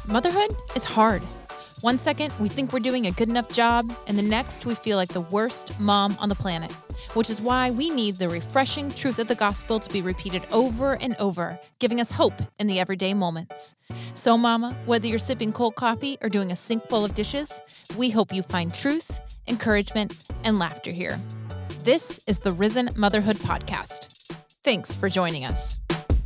Motherhood is hard. One second, we think we're doing a good enough job, and the next, we feel like the worst mom on the planet, which is why we need the refreshing truth of the gospel to be repeated over and over, giving us hope in the everyday moments. So, Mama, whether you're sipping cold coffee or doing a sink full of dishes, we hope you find truth, encouragement, and laughter here. This is the Risen Motherhood Podcast. Thanks for joining us.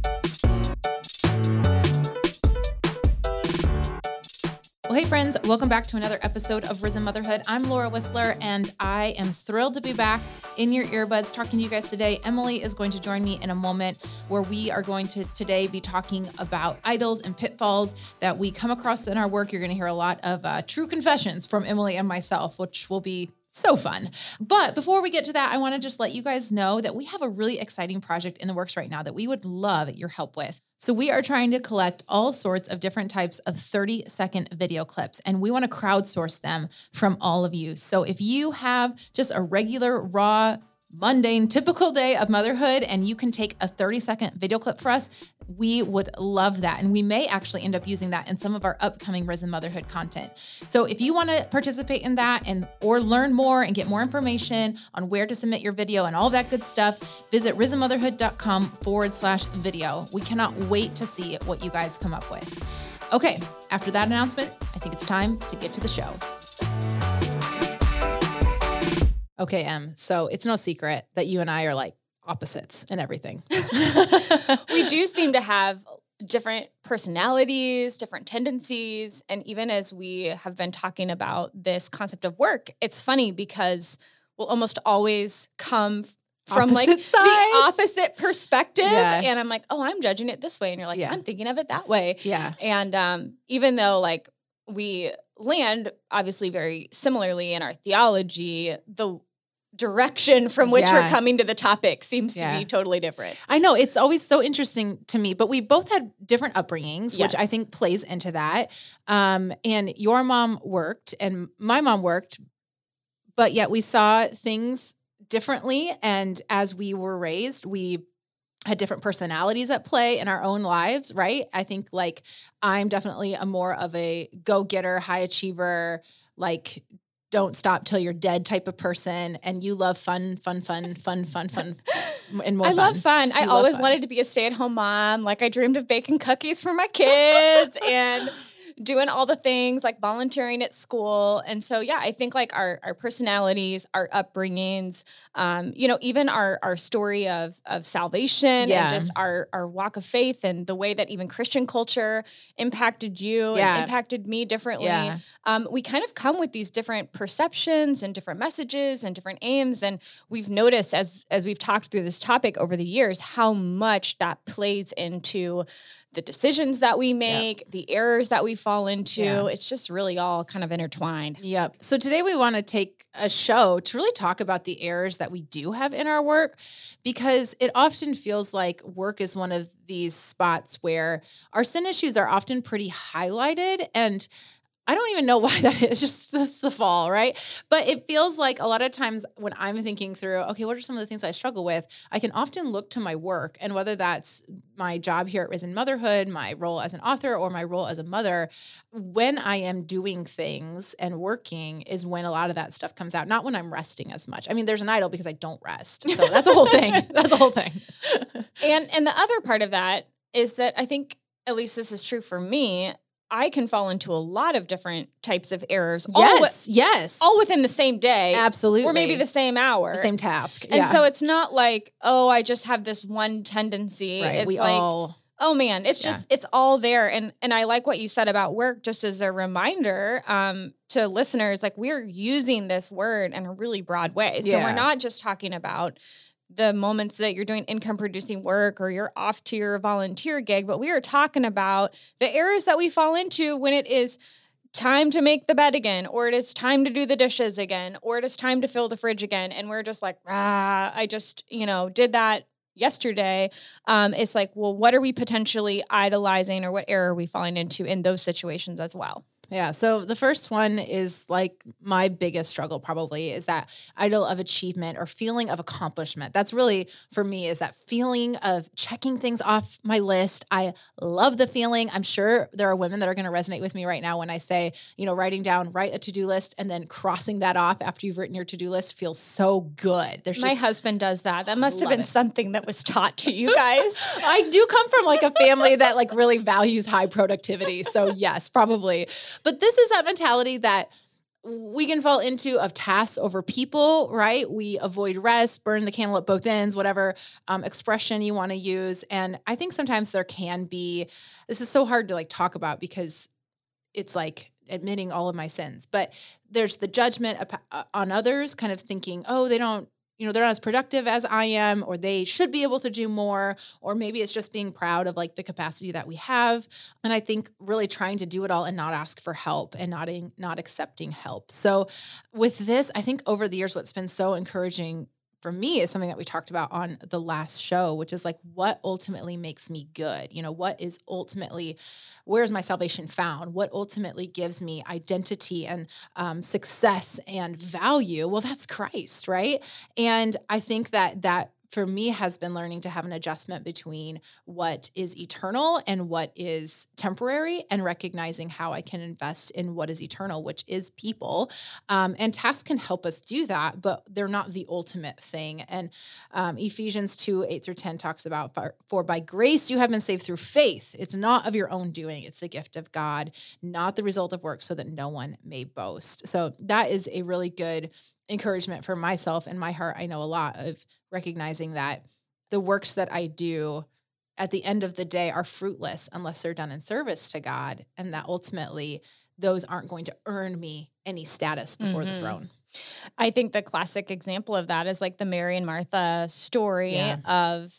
Well, hey friends, welcome back to another episode of Risen Motherhood. I'm Laura Wifler, and I am thrilled to be back in your earbuds talking to you guys today. Emily is going to join me in a moment where we are going to today be talking about idols and pitfalls that we come across in our work. You're going to hear a lot of true confessions from Emily and myself, which will be so fun. But before we get to that, I want to just let you guys know that we have a really exciting project in the works right now that we would love your help with. So we are trying to collect all sorts of different types of 30-second video clips, and we want to crowdsource them from all of you. So if you have just a regular, raw, mundane, typical day of motherhood, and you can take a 30-second video clip for us, we would love that. And we may actually end up using that in some of our upcoming Risen Motherhood content. So if you want to participate in that or learn more and get more information on where to submit your video and all that good stuff, visit risenmotherhood.com/video. We cannot wait to see what you guys come up with. Okay, after that announcement, I think it's time to get to the show. Okay, Em, so it's no secret that you and I are like opposites in everything. We do seem to have different personalities, different tendencies. And even as we have been talking about this concept of work, it's funny because we'll almost always come from Opposite like sides. the opposite perspective. Yeah. And I'm like, oh, I'm judging it this way. And you're like, Yeah. I'm thinking of it that way. Yeah. And even though like we land obviously very similarly in our theology, the direction from which Yeah. we're coming to the topic seems Yeah. to be totally different. I know, it's always so interesting to me, but we both had different upbringings, which Yes. I think plays into that. And your mom worked and my mom worked, but yet we saw things differently. And as we were raised, we had different personalities at play in our own lives, right? I think like I'm definitely a more of a go-getter, high achiever, like don't stop till you're dead type of person. And you love fun, and more I fun. love fun. You I love always fun. wanted to be a stay-at-home mom. Like I dreamed of baking cookies for my kids and doing all the things like volunteering at school. And so, yeah, I think like our personalities, our upbringings, even our story of salvation Yeah. and just our walk of faith and the way that even Christian culture impacted you Yeah. and impacted me differently. Yeah. We kind of come with these different perceptions and different messages and different aims. And we've noticed as we've talked through this topic over the years, how much that plays into the decisions that we make, the errors that we fall into. Yeah. It's just really all kind of intertwined. Yep. So today we want to take a show to really talk about the errors that we do have in our work, because it often feels like work is one of these spots where our sin issues are often pretty highlighted, and I don't even know why that is, just that's the fall, right? But it feels like a lot of times when I'm thinking through, okay, what are some of the things I struggle with? I can often look to my work, and whether that's my job here at Risen Motherhood, my role as an author, or my role as a mother, when I am doing things and working is when a lot of that stuff comes out, not when I'm resting as much. I mean, there's an idol because I don't rest. So that's a whole thing. That's a whole thing. And the other part of that is that I think, at least this is true for me, I can fall into a lot of different types of errors. Yes. All within the same day. Absolutely. Or maybe the same hour. The same task. And so it's not like, oh, I just have this one tendency. Right. It's We like, all... oh man, it's just, it's all there. And I like what you said about work, just as a reminder to listeners, like we're using this word in a really broad way. So Yeah. we're not just talking about the moments that you're doing income producing work or you're off to your volunteer gig, but we are talking about the errors that we fall into when it is time to make the bed again, or it is time to do the dishes again, or it is time to fill the fridge again. And we're just like, I just, did that yesterday. It's like, well, what are we potentially idolizing, or what error are we falling into in those situations as well? Yeah. So the first one is like my biggest struggle probably is that idol of achievement or feeling of accomplishment. That's really for me is that feeling of checking things off my list. I love the feeling. I'm sure there are women that are going to resonate with me right now when I say, writing down, write a to-do list and then crossing that off after you've written your to-do list feels so good. My husband does that. That must have been something that was taught to you guys. I do come from like a family that like really values high productivity. So yes, probably. But this is that mentality that we can fall into of tasks over people, right? We avoid rest, burn the candle at both ends, whatever expression you want to use. And I think sometimes there can be, this is so hard to like talk about because it's like admitting all of my sins, but there's the judgment on others kind of thinking, oh, they're not as productive as I am, or they should be able to do more, or maybe it's just being proud of like the capacity that we have. And I think really trying to do it all and not ask for help and not accepting help. So with this, I think over the years, what's been so encouraging for me is something that we talked about on the last show, which is like what ultimately makes me good? What is ultimately, where's my salvation found? What ultimately gives me identity and success and value? Well, that's Christ, right? And I think that for me has been learning to have an adjustment between what is eternal and what is temporary and recognizing how I can invest in what is eternal, which is people. And tasks can help us do that, but they're not the ultimate thing. And Ephesians 2:8-10 talks about, for by grace you have been saved through faith. It's not of your own doing. It's the gift of God, not the result of work, so that no one may boast. So that is a really good encouragement for myself and my heart. I know a lot of recognizing that the works that I do at the end of the day are fruitless unless they're done in service to God. And that ultimately those aren't going to earn me any status before the throne. I think the classic example of that is like the Mary and Martha story of,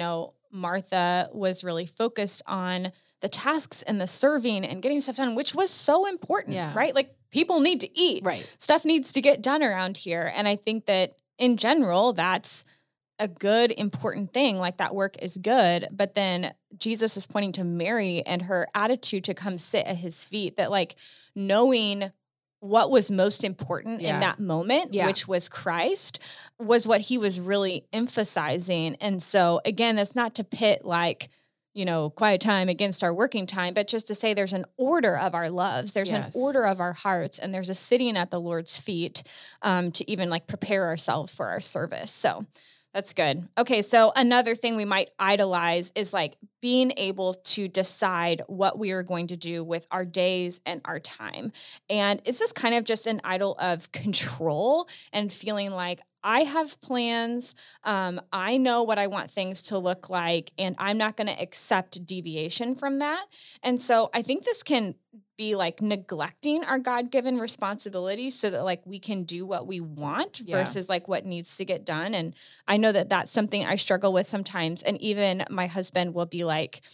Martha was really focused on the tasks and the serving and getting stuff done, which was so important, right? Like people need to eat, right? Stuff needs to get done around here. And I think that in general, that's a good, important thing. Like that work is good. But then Jesus is pointing to Mary and her attitude to come sit at his feet, that like knowing what was most important in that moment, which was Christ, was what he was really emphasizing. And so again, that's not to pit like, quiet time against our working time, but just to say there's an order of our loves, there's an order of our hearts, and there's a sitting at the Lord's feet to even like prepare ourselves for our service. So that's good. Okay, so another thing we might idolize is like being able to decide what we are going to do with our days and our time. And it's just kind of just an idol of control and feeling like I have plans. I know what I want things to look like, and I'm not going to accept deviation from that. And so I think this can be like neglecting our God-given responsibilities so that like we can do what we want versus like what needs to get done. And I know that that's something I struggle with sometimes. And even my husband will be like,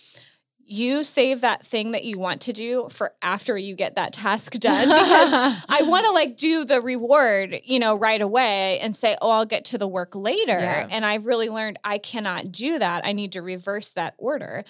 you save that thing that you want to do for after you get that task done, because I want to like do the reward, right away and say, oh, I'll get to the work later. And I've really learned I cannot do that. I need to reverse that order.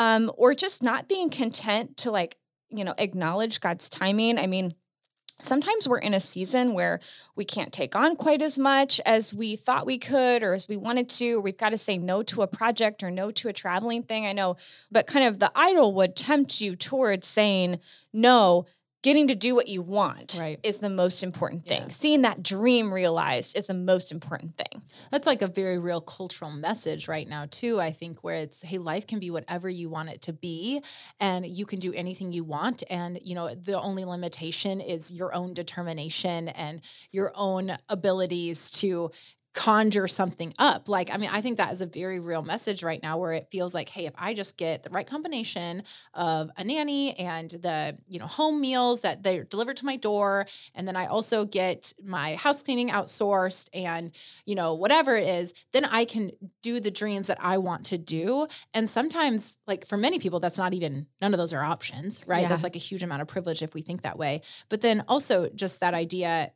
Or just not being content to like, acknowledge God's timing. I mean, sometimes we're in a season where we can't take on quite as much as we thought we could or as we wanted to. Or we've got to say no to a project or no to a traveling thing. I know, but kind of the idol would tempt you towards saying no. Getting to do what you want is the most important thing. Seeing that dream realized is the most important thing. That's like a very real cultural message right now too, I think, where it's, hey, life can be whatever you want it to be and you can do anything you want. And, the only limitation is your own determination and your own abilities to conjure something up. I think that is a very real message right now where it feels like, hey, if I just get the right combination of a nanny and the, home meals that they're delivered to my door, and then I also get my house cleaning outsourced and, whatever it is, then I can do the dreams that I want to do. And sometimes, like for many people, that's not even, none of those are options, right? That's like a huge amount of privilege if we think that way. But then also just that idea that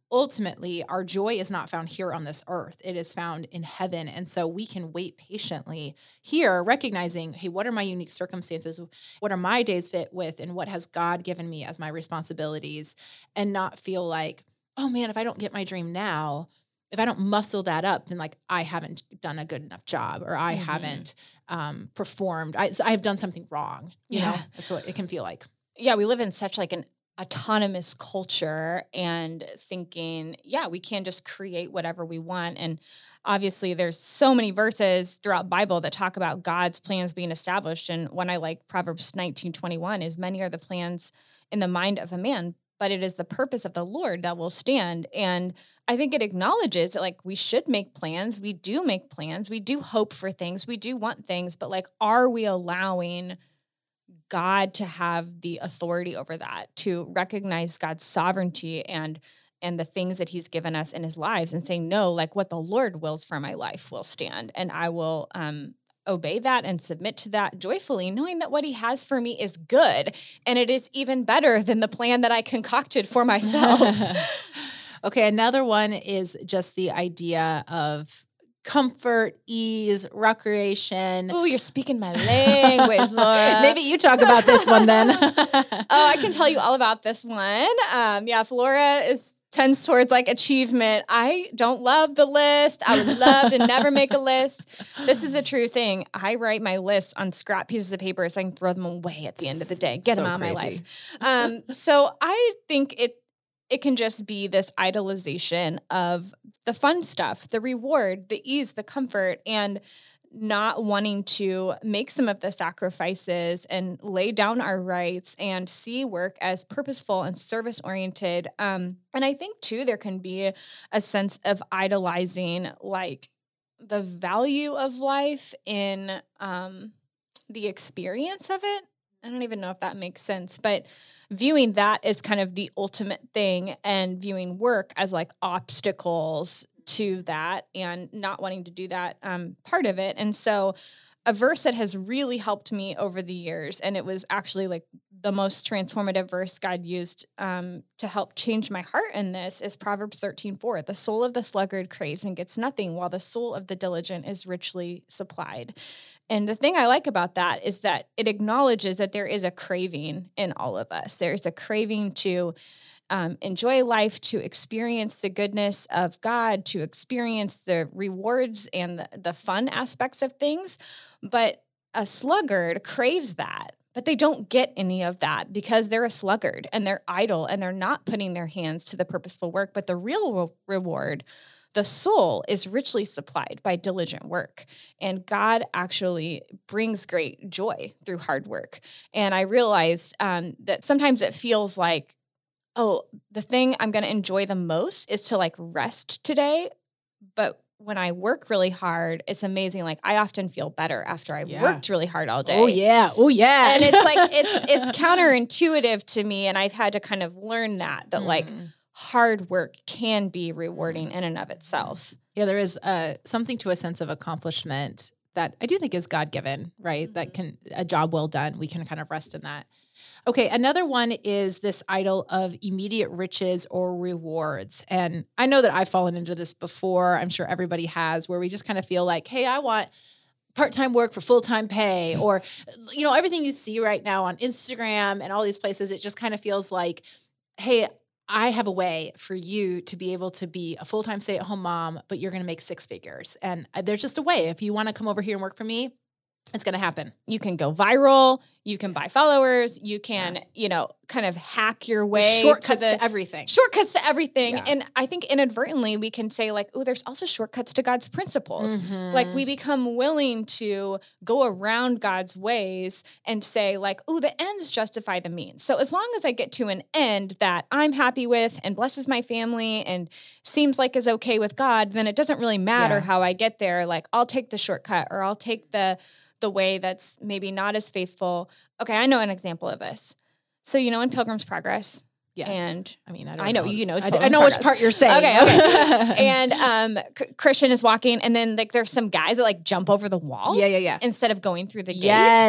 ultimately our joy is not found here on this earth. It is found in heaven. And so we can wait patiently here, recognizing, hey, what are my unique circumstances? What are my days fit with? And what has God given me as my responsibilities? And not feel like, oh man, if I don't get my dream now, if I don't muscle that up, then like I haven't done a good enough job, or I haven't performed. I've done something wrong. You know, that's what it can feel like. Yeah, we live in such like an autonomous culture and thinking, we can just create whatever we want. And obviously there's so many verses throughout Bible that talk about God's plans being established. And one I like, Proverbs 19:21, is many are the plans in the mind of a man, but it is the purpose of the Lord that will stand. And I think it acknowledges that like we should make plans. We do make plans. We do hope for things. We do want things, but like, are we allowing God to have the authority over that, to recognize God's sovereignty and the things that he's given us in his lives, and saying, no, like what the Lord wills for my life will stand. And I will obey that and submit to that joyfully, knowing that what he has for me is good. And it is even better than the plan that I concocted for myself. Okay. Another one is just the idea of comfort, ease, recreation. Oh, you're speaking my language, Laura. Maybe you talk about this one then. I can tell you all about this one. If Laura tends towards like achievement, I don't love the list. I would love to never make a list. This is a true thing. I write my lists on scrap pieces of paper so I can throw them away at the end of the day. Get them out of my life. So I think it can just be this idolization of the fun stuff, the reward, the ease, the comfort, and not wanting to make some of the sacrifices and lay down our rights and see work as purposeful and service-oriented. And I think, too, there can be a sense of idolizing, like, the value of life in the experience of it. I don't even know if that makes sense, but viewing that as kind of the ultimate thing and viewing work as like obstacles to that and not wanting to do that part of it. And so a verse that has really helped me over the years, and it was actually like the most transformative verse God used to help change my heart in this, is Proverbs 13:4. The soul of the sluggard craves and gets nothing, while the soul of the diligent is richly supplied. And the thing I like about that is that it acknowledges that there is a craving in all of us. There's a craving to enjoy life, to experience the goodness of God, to experience the rewards and the fun aspects of things. But a sluggard craves that, but they don't get any of that because they're a sluggard and they're idle and they're not putting their hands to the purposeful work. But the real reward, the soul, is richly supplied by diligent work. And God actually brings great joy through hard work. And I realized that sometimes it feels like, oh, the thing I'm going to enjoy the most is to like rest today. But when I work really hard, it's amazing. Like I often feel better after I worked really hard all day. Oh yeah. Oh yeah. And it's like, it's counterintuitive to me. And I've had to kind of learn that like hard work can be rewarding in and of itself. Yeah. There is something to a sense of accomplishment that I do think is God-given, right? That can, a job well done. We can kind of rest in that. Okay, another one is this idol of immediate riches or rewards. And I know that I've fallen into this before. I'm sure everybody has, where we just kind of feel like, hey, I want part-time work for full-time pay, or, you know, everything you see right now on Instagram and all these places, it just kind of feels like, hey, I have a way for you to be able to be a full-time stay-at-home mom, but you're going to make six figures. And there's just a way. If you want to come over here and work for me, it's going to happen. You can go viral. You can buy followers. You can, you know, kind of hack your way. Shortcuts to everything. Shortcuts to everything. Yeah. And I think inadvertently we can say like, oh, there's also shortcuts to God's principles. Mm-hmm. Like we become willing to go around God's ways and say like, oh, the ends justify the means. So as long as I get to an end that I'm happy with and blesses my family and seems like is okay with God, then it doesn't really matter how I get there. Like I'll take the shortcut, or I'll take the way that's maybe not as faithful. Okay, I know an example of this. So, you know, in Pilgrim's Progress. Yes. And I mean, I know, you know, I know which part you're saying. Okay. And Christian is walking, and then like there's some guys that like jump over the wall. Yeah. Instead of going through the gate. Yes.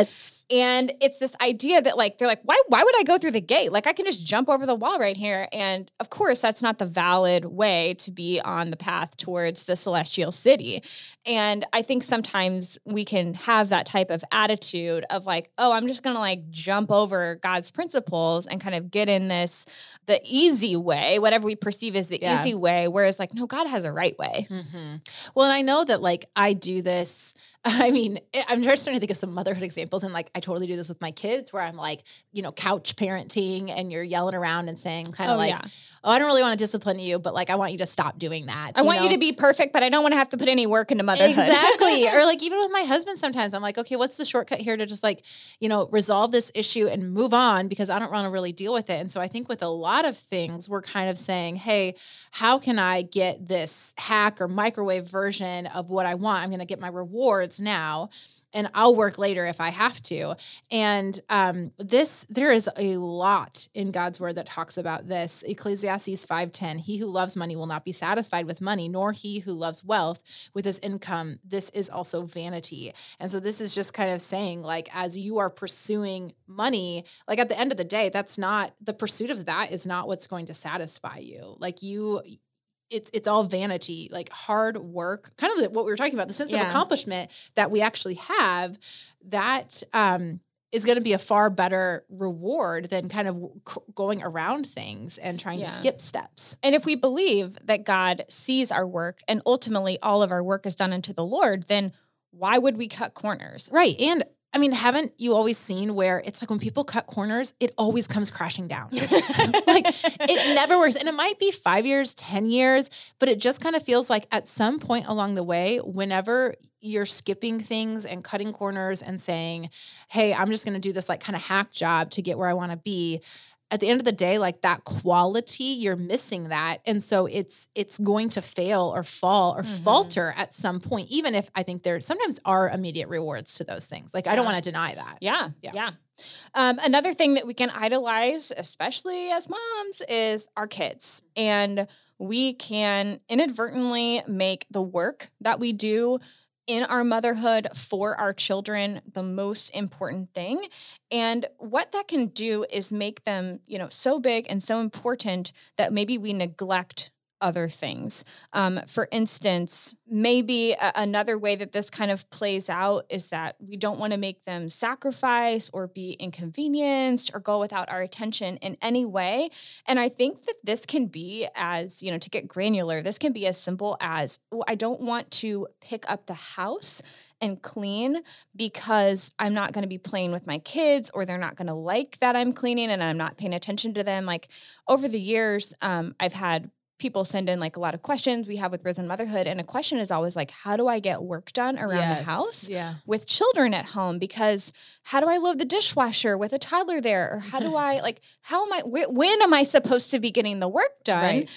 And it's this idea that like, they're like, why would I go through the gate? Like I can just jump over the wall right here. And of course, that's not the valid way to be on the path towards the celestial city. And I think sometimes we can have that type of attitude of like, oh, I'm just going to like jump over God's principles and kind of get in the easy way, whatever we perceive as the easy way. Whereas like, no, God has a right way. Mm-hmm. Well, and I know that like I do this. I mean, I'm just trying to think of some motherhood examples. And like, I totally do this with my kids where I'm like, couch parenting and you're yelling around and saying kind of oh, I don't really want to discipline you, but like, I want you to stop doing that. I want you to be perfect, but I don't want to have to put any work into motherhood. Exactly. Or like, even with my husband, sometimes I'm like, okay, what's the shortcut here to just like, resolve this issue and move on because I don't want to really deal with it. And so I think with a lot of things, we're kind of saying, hey, how can I get this hack or microwave version of what I want? I'm going to get my rewards now, and I'll work later if I have to. And there is a lot in God's word that talks about this. Ecclesiastes 5:10, he who loves money will not be satisfied with money, nor he who loves wealth with his income. This is also vanity. And so this is just kind of saying, like, as you are pursuing money, like at the end of the day, that's not, the pursuit of that is not what's going to satisfy you. Like it's all vanity, like hard work, kind of what we were talking about, the sense of accomplishment that we actually have, that is going to be a far better reward than kind of going around things and trying to skip steps. And if we believe that God sees our work and ultimately all of our work is done unto the Lord, then why would we cut corners? Right. And I mean, haven't you always seen where it's like when people cut corners, it always comes crashing down. Like it never works. And it might be 5 years, 10 years, but it just kind of feels like at some point along the way, whenever you're skipping things and cutting corners and saying, hey, I'm just going to do this like kind of hack job to get where I want to be. At the end of the day, like that quality, you're missing that. And so it's going to fail or fall or falter at some point, even if I think there sometimes are immediate rewards to those things. Like, I don't want to deny that. Yeah. Another thing that we can idolize, especially as moms, is our kids. And we can inadvertently make the work that we do in our motherhood for our children the most important thing. And what that can do is make them, so big and so important that maybe we neglect other things. For instance, maybe another way that this kind of plays out is that we don't want to make them sacrifice or be inconvenienced or go without our attention in any way. And I think that this can be as, to get granular, this can be as simple as, I don't want to pick up the house and clean because I'm not going to be playing with my kids, or they're not going to like that I'm cleaning and I'm not paying attention to them. Like over the years, I've had people send in like a lot of questions we have with Risen Motherhood. And a question is always like, how do I get work done around the house with children at home? Because how do I load the dishwasher with a toddler there? Or how do I when am I supposed to be getting the work done? Right.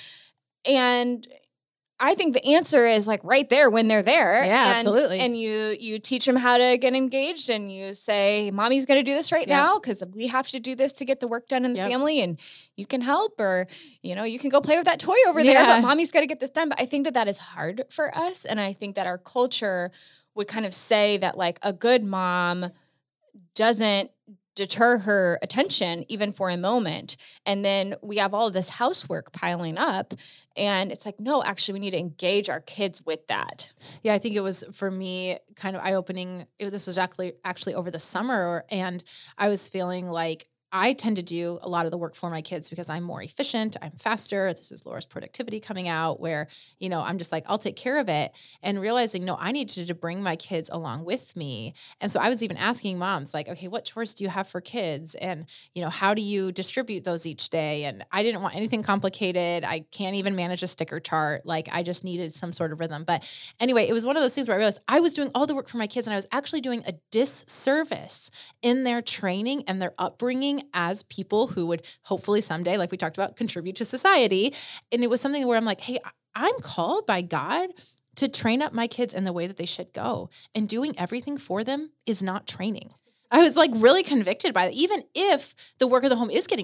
And I think the answer is like right there when they're there. Yeah, absolutely. And you teach them how to get engaged, and you say, mommy's going to do this right now because we have to do this to get the work done in the family, and you can help, or, you can go play with that toy over there, but mommy's got to get this done. But I think that is hard for us. And I think that our culture would kind of say that like a good mom doesn't deter her attention even for a moment. And then we have all of this housework piling up, and it's like, no, actually we need to engage our kids with that. Yeah. I think it was, for me, kind of eye-opening. This was actually over the summer, and I was feeling like I tend to do a lot of the work for my kids because I'm more efficient. I'm faster. This is Laura's productivity coming out where, I'm just like, I'll take care of it, and realizing, no, I need to bring my kids along with me. And so I was even asking moms like, okay, what chores do you have for kids? And, how do you distribute those each day? And I didn't want anything complicated. I can't even manage a sticker chart. Like I just needed some sort of rhythm. But anyway, it was one of those things where I realized I was doing all the work for my kids, and I was actually doing a disservice in their training and their upbringing as people who would hopefully someday, like we talked about, contribute to society. And it was something where I'm like, hey, I'm called by God to train up my kids in the way that they should go. And doing everything for them is not training. I was like really convicted by that, even if the work of the home is getting done.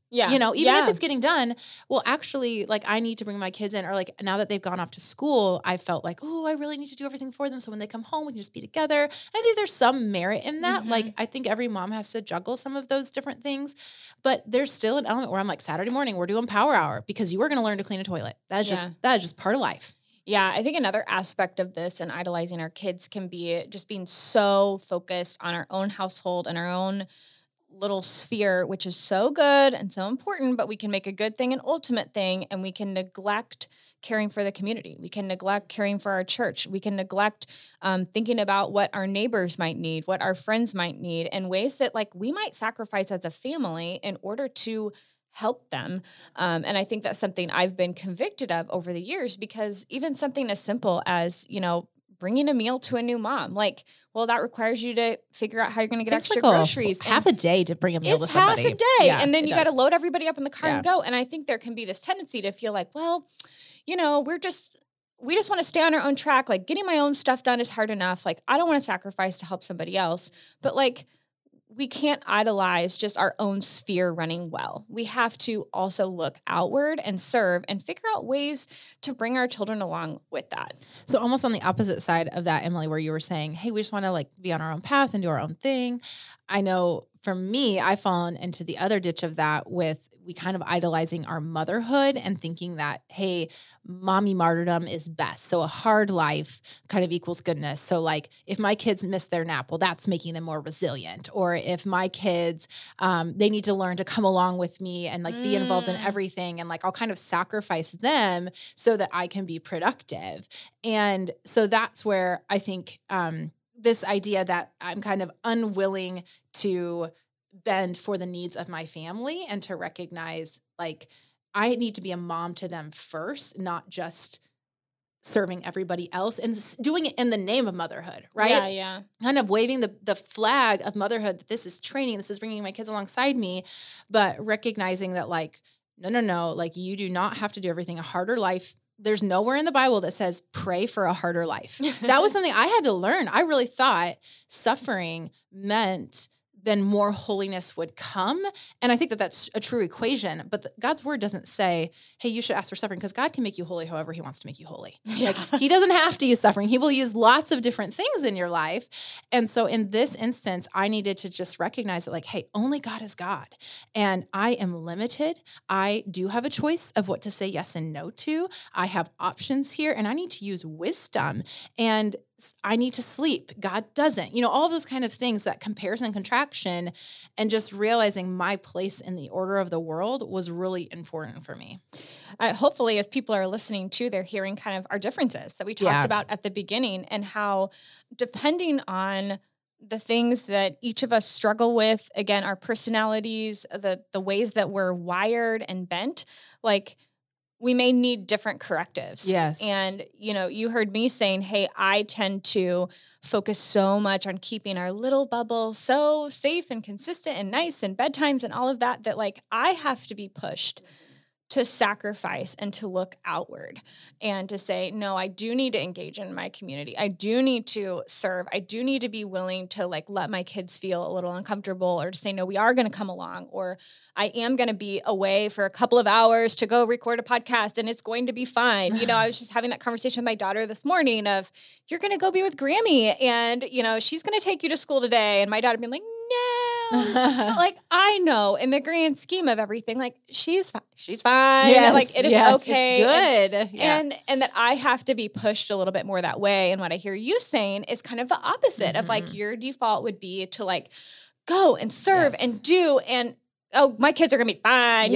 Yeah. You know, even if it's getting done, well, actually, like I need to bring my kids in, or like now that they've gone off to school, I felt like, oh, I really need to do everything for them. So when they come home, we can just be together. And I think there's some merit in that. Like, I think every mom has to juggle some of those different things, but there's still an element where I'm like, Saturday morning, we're doing power hour because you are going to learn to clean a toilet. That is just part of life. Yeah, I think another aspect of this and idolizing our kids can be just being so focused on our own household and our own little sphere, which is so good and so important, but we can make a good thing an ultimate thing, and we can neglect caring for the community. We can neglect caring for our church. We can neglect thinking about what our neighbors might need, what our friends might need, and ways that like we might sacrifice as a family in order to help them. And I think that's something I've been convicted of over the years, because even something as simple as, you know, bringing a meal to a new mom, like, well, that requires you to figure out how you're going to get extra groceries. Half a day to bring a meal to somebody. Half a day. Yeah, and then you got to load everybody up in the car and go. And I think there can be this tendency to feel like, well, you know, we just want to stay on our own track. Like getting my own stuff done is hard enough. Like I don't want to sacrifice to help somebody else, but like, we can't idolize just our own sphere running well. We have to also look outward and serve and figure out ways to bring our children along with that. So almost on the opposite side of that, Emily, where you were saying, hey, we just want to like be on our own path and do our own thing. I know for me, I've fallen into the other ditch of that with we kind of idolizing our motherhood and thinking that, hey, mommy martyrdom is best. So a hard life kind of equals goodness. So like if my kids miss their nap, well, that's making them more resilient. Or if my kids, they need to learn to come along with me and like be involved in everything. And like, I'll kind of sacrifice them so that I can be productive. And so that's where I think, this idea that I'm kind of unwilling to bend for the needs of my family and to recognize like I need to be a mom to them first, not just serving everybody else and doing it in the name of motherhood, right? Yeah, yeah. Kind of waving the flag of motherhood that this is training, this is bringing my kids alongside me, but recognizing that like, no, like you do not have to do everything. A harder life. There's nowhere in the Bible that says pray for a harder life. That was something I had to learn. I really thought suffering meant then more holiness would come. And I think that that's a true equation, but God's word doesn't say, hey, you should ask for suffering, because God can make you holy however he wants to make you holy. Like he doesn't have to use suffering. He will use lots of different things in your life. And so in this instance, I needed to just recognize that like, hey, only God is God. And I am limited. I do have a choice of what to say yes and no to. I have options here, and I need to use wisdom. And I need to sleep. God doesn't, all of those kind of things, that comparison and contraction, and just realizing my place in the order of the world was really important for me. Hopefully, as people are listening to, they're hearing kind of our differences that we talked about at the beginning, and how depending on the things that each of us struggle with, again, our personalities, the ways that we're wired and bent, like we may need different correctives. Yes. And, you heard me saying, hey, I tend to focus so much on keeping our little bubble so safe and consistent and nice and bedtimes and all of that, that like I have to be pushed to sacrifice and to look outward and to say, no, I do need to engage in my community. I do need to serve. I do need to be willing to like let my kids feel a little uncomfortable, or to say, no, we are going to come along, or I am going to be away for a couple of hours to go record a podcast and it's going to be fine. I was just having that conversation with my daughter this morning of, you're going to go be with Grammy and, she's going to take you to school today. And my daughter being like, no, but like, I know in the grand scheme of everything, like she's fine. She's fine. Yes, like it is okay. It's good. And that I have to be pushed a little bit more that way. And what I hear you saying is kind of the opposite of like your default would be to like go and serve and do, and oh, my kids are going to be fine,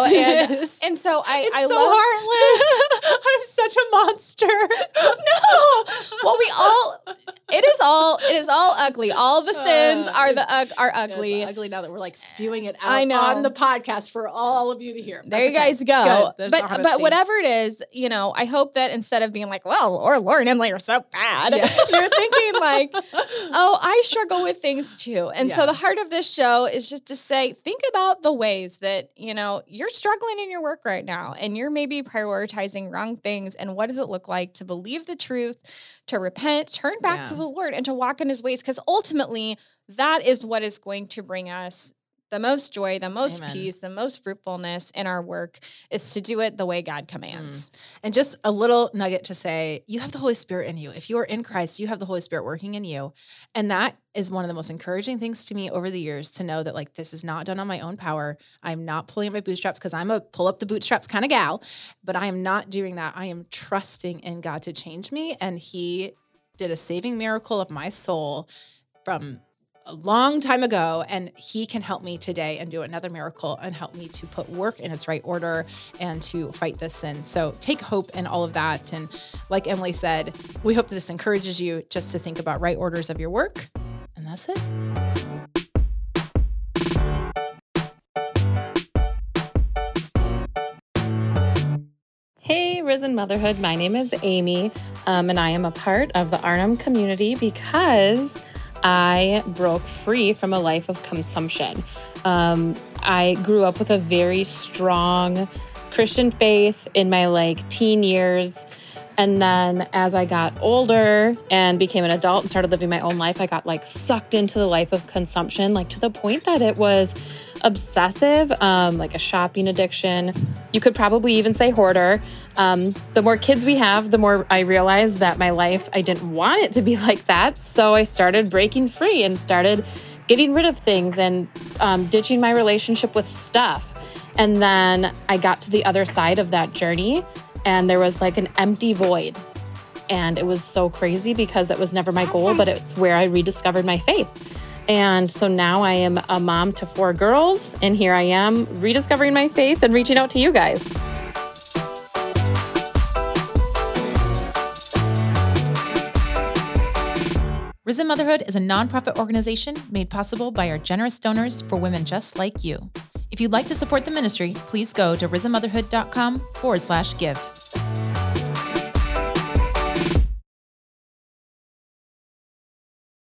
And so I so love heartless. I'm such a monster. No. Well, it is all ugly. All the sins are ugly. It's ugly now that we're like spewing it out on the podcast for all of you to hear. There you guys go. But whatever it is, I hope that instead of being like, well, Laura and Emily are so bad, you're thinking like, oh, I struggle with things too. And so the heart of this show is just to say, think about the ways that, you're struggling in your work right now, and you're maybe prioritizing wrong things. And what does it look like to believe the truth, to repent, turn back to the Lord, and to walk in his ways? Because ultimately that is what is going to bring us the most joy, the most Amen. peace, the most fruitfulness in our work is to do it the way God commands. And just a little nugget to say, you have the Holy Spirit in you. If you are in Christ, you have the Holy Spirit working in you. And that is one of the most encouraging things to me over the years, to know that like, this is not done on my own power. I'm not pulling up my bootstraps, because I'm a pull up the bootstraps kind of gal, but I am not doing that. I am trusting in God to change me. And he did a saving miracle of my soul from a long time ago, and he can help me today and do another miracle and help me to put work in its right order and to fight this sin. So take hope in all of that. And like Emily said, we hope that this encourages you just to think about right orders of your work. And that's it. Hey, Risen Motherhood. My name is Amy, and I am a part of the Arnhem community because I broke free from a life of consumption. I grew up with a very strong Christian faith in my teen years. And then as I got older and became an adult and started living my own life, I got sucked into the life of consumption, to the point that it was obsessive, like a shopping addiction. You could probably even say hoarder. The more kids we have, the more I realized that my life, I didn't want it to be like that. So I started breaking free and started getting rid of things and ditching my relationship with stuff. And then I got to the other side of that journey, and there was an empty void. And it was so crazy because that was never my goal, but it's where I rediscovered my faith. And so now I am a mom to 4 girls, and here I am rediscovering my faith and reaching out to you guys. Risen Motherhood is a nonprofit organization made possible by our generous donors for women just like you. If you'd like to support the ministry, please go to risenmotherhood.com/give.